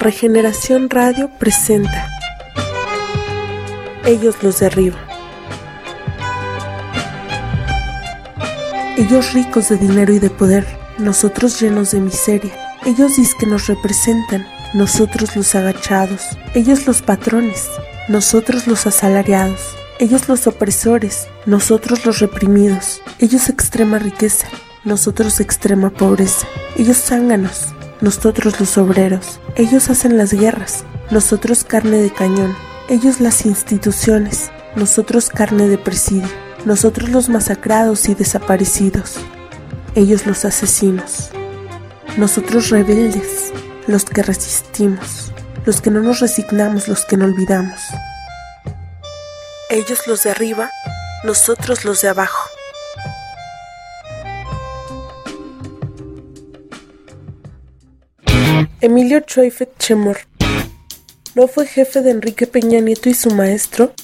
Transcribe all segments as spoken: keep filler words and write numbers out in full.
Regeneración Radio presenta Ellos los de arriba. Ellos ricos de dinero y de poder, nosotros llenos de miseria. Ellos dizque nos representan, nosotros los agachados. Ellos los patrones, nosotros los asalariados. Ellos los opresores, nosotros los reprimidos. Ellos extrema riqueza, nosotros extrema pobreza. Ellos zánganos, nosotros los obreros. Ellos hacen las guerras, nosotros carne de cañón. Ellos las instituciones, nosotros carne de presidio. Nosotros los masacrados y desaparecidos. Ellos los asesinos. Nosotros rebeldes, los que resistimos. Los que no nos resignamos, los que no olvidamos. Ellos los de arriba, nosotros los de abajo. Emilio Choyfet Chemor ¿no fue jefe de Enrique Peña Nieto y su maestro?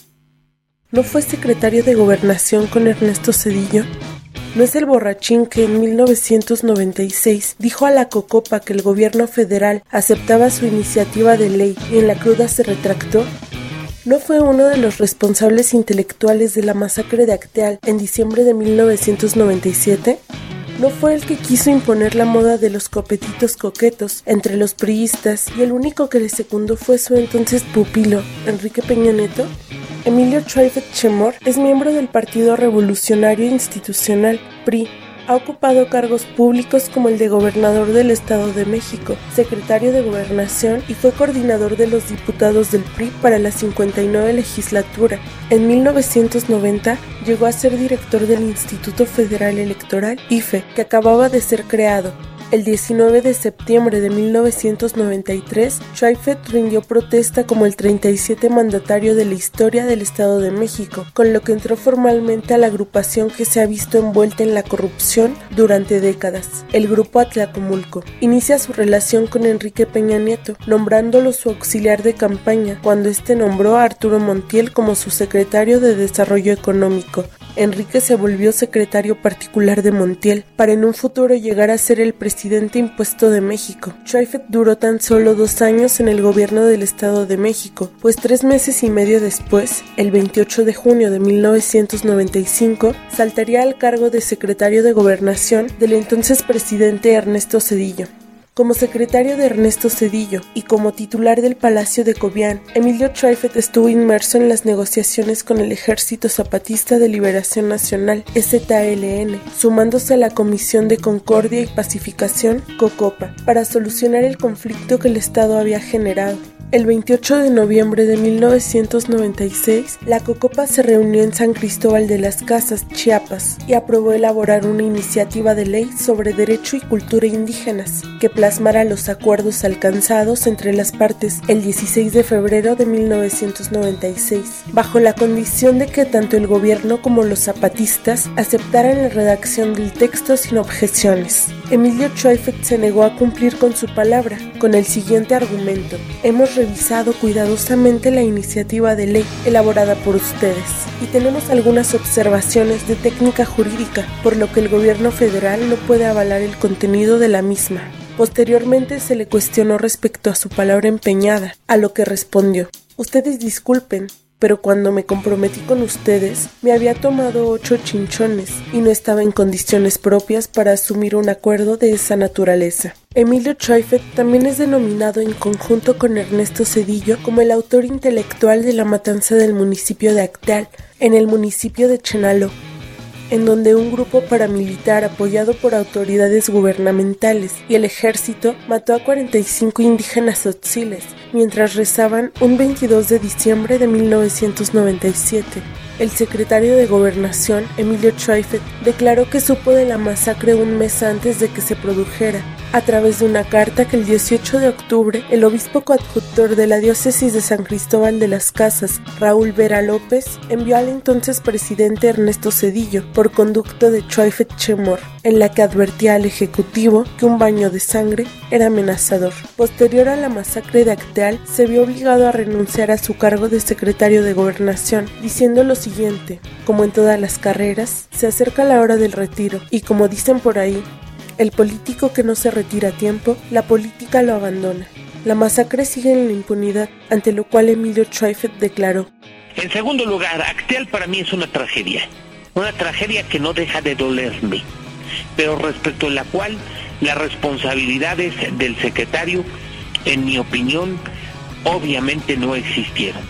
¿No fue secretario de Gobernación con Ernesto Zedillo? ¿No es el borrachín que en mil novecientos noventa y seis dijo a la Cocopa que el gobierno federal aceptaba su iniciativa de ley y en la cruda se retractó? ¿No fue uno de los responsables intelectuales de la masacre de Acteal en diciembre de mil novecientos noventa y siete? ¿No fue el que quiso imponer la moda de los copetitos coquetos entre los priistas y el único que le secundó fue su entonces pupilo, Enrique Peña Nieto? Emilio Choyfet Chemor es miembro del Partido Revolucionario Institucional, P R I. Ha ocupado cargos públicos como el de gobernador del Estado de México, secretario de Gobernación y fue coordinador de los diputados del P R I para la cincuenta y nueve legislatura. En mil novecientos noventa llegó a ser director del Instituto Federal Electoral, I F E, que acababa de ser creado. El diecinueve de septiembre de mil novecientos noventa y tres, Choyfet rindió protesta como el treinta y siete mandatario de la historia del Estado de México, con lo que entró formalmente a la agrupación que se ha visto envuelta en la corrupción durante décadas, el Grupo Atlacomulco. Inicia su relación con Enrique Peña Nieto, nombrándolo su auxiliar de campaña, cuando este nombró a Arturo Montiel como su secretario de Desarrollo Económico. Enrique se volvió secretario particular de Montiel, para en un futuro llegar a ser el presidente impuesto de México. Choyfet duró tan solo dos años en el gobierno del Estado de México, pues tres meses y medio después, el veintiocho de junio de mil novecientos noventa y cinco, saltaría al cargo de secretario de Gobernación del entonces presidente Ernesto Zedillo. Como secretario de Ernesto Zedillo y como titular del Palacio de Cobián, Emilio Choyfet estuvo inmerso en las negociaciones con el Ejército Zapatista de Liberación Nacional, E Z L N, sumándose a la Comisión de Concordia y Pacificación, COCOPA, para solucionar el conflicto que el Estado había generado. El veintiocho de noviembre de mil novecientos noventa y seis, la COCOPA se reunió en San Cristóbal de las Casas, Chiapas, y aprobó elaborar una iniciativa de ley sobre derecho y cultura indígenas, que plasmara los acuerdos alcanzados entre las partes el dieciséis de febrero de mil novecientos noventa y seis, bajo la condición de que tanto el gobierno como los zapatistas aceptaran la redacción del texto sin objeciones. Emilio Choyfet se negó a cumplir con su palabra, con el siguiente argumento: hemos revisado cuidadosamente la iniciativa de ley elaborada por ustedes y tenemos algunas observaciones de técnica jurídica, por lo que el gobierno federal no puede avalar el contenido de la misma. Posteriormente se le cuestionó respecto a su palabra empeñada, a lo que respondió: ustedes disculpen, pero cuando me comprometí con ustedes, me había tomado ocho chinchones y no estaba en condiciones propias para asumir un acuerdo de esa naturaleza. Emilio Choyfet también es denominado en conjunto con Ernesto Zedillo como el autor intelectual de la matanza del municipio de Acteal, en el municipio de Chenaló, en donde un grupo paramilitar apoyado por autoridades gubernamentales y el ejército mató a cuarenta y cinco indígenas tzotziles mientras rezaban un veintidós de diciembre de mil novecientos noventa y siete. El secretario de Gobernación, Emilio Choyfet, declaró que supo de la masacre un mes antes de que se produjera, a través de una carta que el dieciocho de octubre el obispo coadjutor de la diócesis de San Cristóbal de las Casas, Raúl Vera López, envió al entonces presidente Ernesto Zedillo por conducto de Choyfet Chemor, en la que advertía al ejecutivo que un baño de sangre era amenazador. Posterior a la masacre de Acteal, se vio obligado a renunciar a su cargo de secretario de Gobernación, diciendo lo siguiente: como en todas las carreras, se acerca la hora del retiro, y como dicen por ahí, el político que no se retira a tiempo, la política lo abandona. La masacre sigue en la impunidad, ante lo cual Emilio Chaifet declaró: En segundo lugar, Acteal para mí es una tragedia, una tragedia que no deja de dolerme, pero respecto a la cual las responsabilidades del secretario, en mi opinión, obviamente no existieron.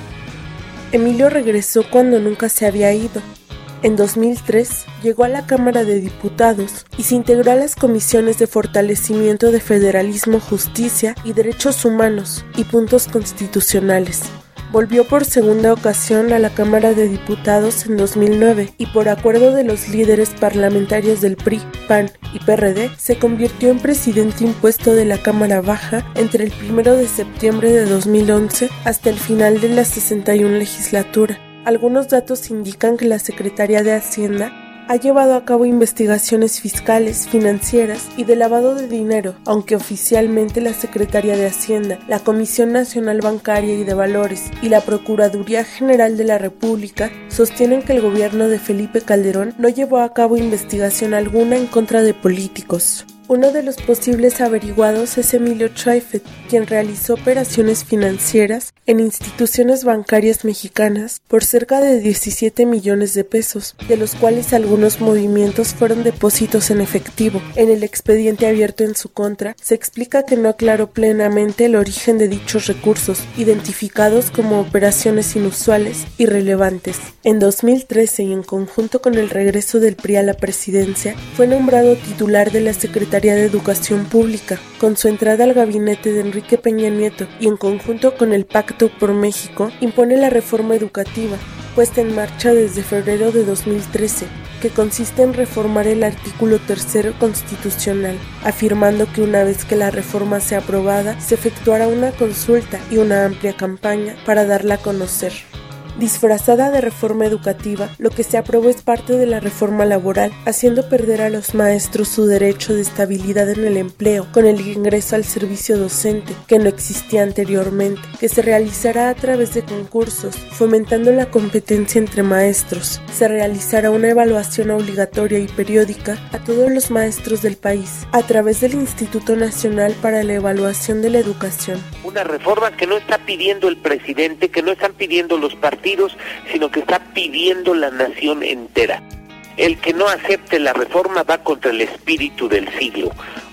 Emilio regresó cuando nunca se había ido. En dos mil tres llegó a la Cámara de Diputados y se integró a las comisiones de fortalecimiento de federalismo, justicia y derechos humanos y puntos constitucionales. Volvió por segunda ocasión a la Cámara de Diputados en dos mil nueve y por acuerdo de los líderes parlamentarios del P R I, P A N y P R D se convirtió en presidente impuesto de la Cámara Baja entre el primero de septiembre de dos mil once hasta el final de la sesenta y una legislatura. Algunos datos indican que la Secretaría de Hacienda ha llevado a cabo investigaciones fiscales, financieras y de lavado de dinero, aunque oficialmente la Secretaría de Hacienda, la Comisión Nacional Bancaria y de Valores y la Procuraduría General de la República sostienen que el gobierno de Felipe Calderón no llevó a cabo investigación alguna en contra de políticos. Uno de los posibles averiguados es Emilio Chaifet, quien realizó operaciones financieras en instituciones bancarias mexicanas por cerca de diecisiete millones de pesos, de los cuales algunos movimientos fueron depósitos en efectivo. En el expediente abierto en su contra, se explica que no aclaró plenamente el origen de dichos recursos, identificados como operaciones inusuales y relevantes. En dos mil trece, y en conjunto con el regreso del P R I a la presidencia, fue nombrado titular de la Secretaría de Educación Pública. Con su entrada al gabinete de Enrique Peña Nieto y en conjunto con el Pacto por México, impone la reforma educativa, puesta en marcha desde febrero de dos mil trece, que consiste en reformar el artículo tercero constitucional, afirmando que una vez que la reforma sea aprobada, se efectuará una consulta y una amplia campaña para darla a conocer. Disfrazada de reforma educativa, lo que se aprobó es parte de la reforma laboral, haciendo perder a los maestros su derecho de estabilidad en el empleo, con el ingreso al servicio docente, que no existía anteriormente, que se realizará a través de concursos, fomentando la competencia entre maestros. Se realizará una evaluación obligatoria y periódica a todos los maestros del país, a través del Instituto Nacional para la Evaluación de la Educación. Una reforma que no está pidiendo el presidente, que no están pidiendo los partidos, sino que está pidiendo la nación entera. El que no acepte la reforma va contra el espíritu del siglo.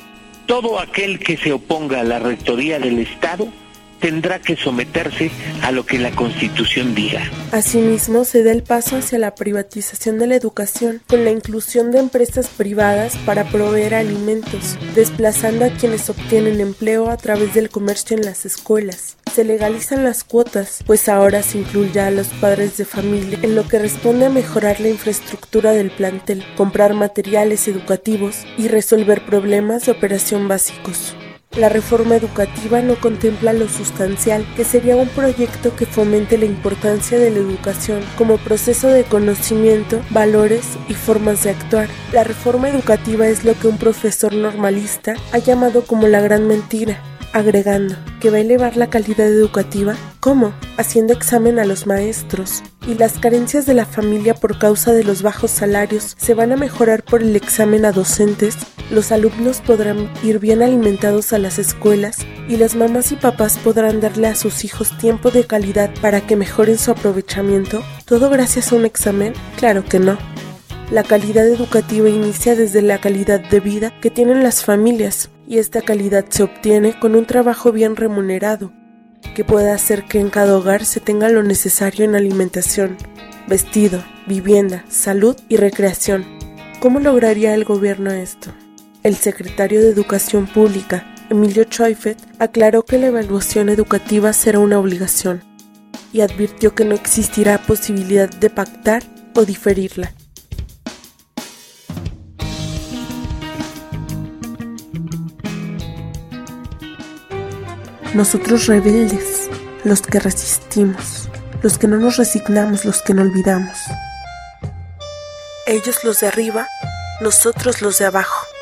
Todo aquel que se oponga a la rectoría del Estado tendrá que someterse a lo que la Constitución diga. Asimismo, se da el paso hacia la privatización de la educación, con la inclusión de empresas privadas para proveer alimentos, desplazando a quienes obtienen empleo a través del comercio en las escuelas. Se legalizan las cuotas, pues ahora se incluirá a los padres de familia en lo que responde a mejorar la infraestructura del plantel, comprar materiales educativos y resolver problemas de operación básicos. La reforma educativa no contempla lo sustancial, que sería un proyecto que fomente la importancia de la educación como proceso de conocimiento, valores y formas de actuar. La reforma educativa es lo que un profesor normalista ha llamado como la gran mentira, agregando que va a elevar la calidad educativa. ¿Cómo? Haciendo examen a los maestros. Y las carencias de la familia por causa de los bajos salarios se van a mejorar por el examen a docentes. Los alumnos podrán ir bien alimentados a las escuelas y las mamás y papás podrán darle a sus hijos tiempo de calidad para que mejoren su aprovechamiento. ¿Todo gracias a un examen? Claro que no. La calidad educativa inicia desde la calidad de vida que tienen las familias, y esta calidad se obtiene con un trabajo bien remunerado, que pueda hacer que en cada hogar se tenga lo necesario en alimentación, vestido, vivienda, salud y recreación. ¿Cómo lograría el gobierno esto? El secretario de Educación Pública, Emilio Chaifet, aclaró que la evaluación educativa será una obligación y advirtió que no existirá posibilidad de pactar o diferirla. Nosotros rebeldes, los que resistimos, los que no nos resignamos, los que no olvidamos. Ellos los de arriba, nosotros los de abajo.